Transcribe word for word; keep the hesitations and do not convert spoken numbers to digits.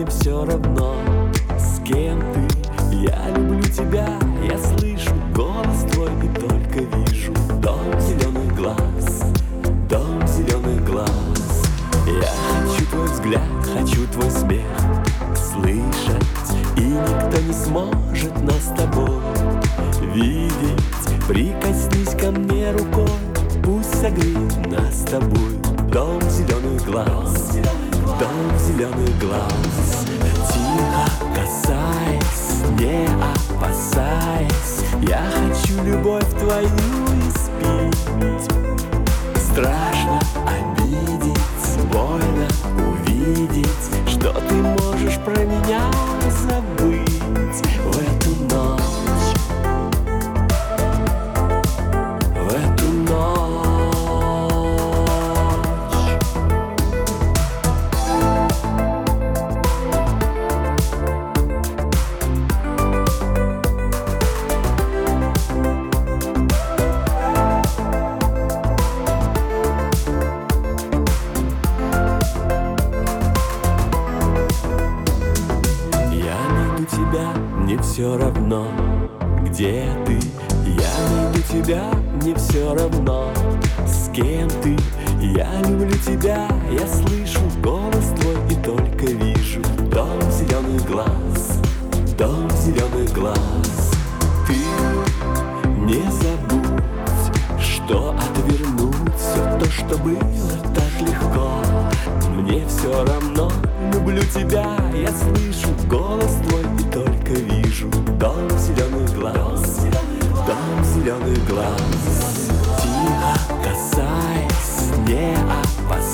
все равно, с кем ты. Я люблю тебя, я слышу голос твой и только вижу дом зеленых глаз, дом зеленых глаз. Я хочу твой взгляд, хочу твой смех слышать, и никто не сможет нас с тобой видеть. Прикоснись ко мне рукой, пусть согреет нас с тобой дом зеленых глаз, дом зеленых глаз. Тихо касаясь, не опасаясь, я хочу любовь твою испить. Страшно обидеть, больно увидеть, что ты можешь про меня забыть в эту ночь, в эту ночь. Мне все равно, где ты. Я найду тебя, мне все равно, с кем ты. Я люблю тебя, я слышу голос твой и только вижу дом зеленых глаз, дом зеленых глаз. Ты не забудь, что отвернуть все то, что было так легко. Мне все равно, люблю тебя, я слышу голос твой и только вижу дом зеленых глаз, дом зеленых глаз. Тихо касаясь, не опасаясь,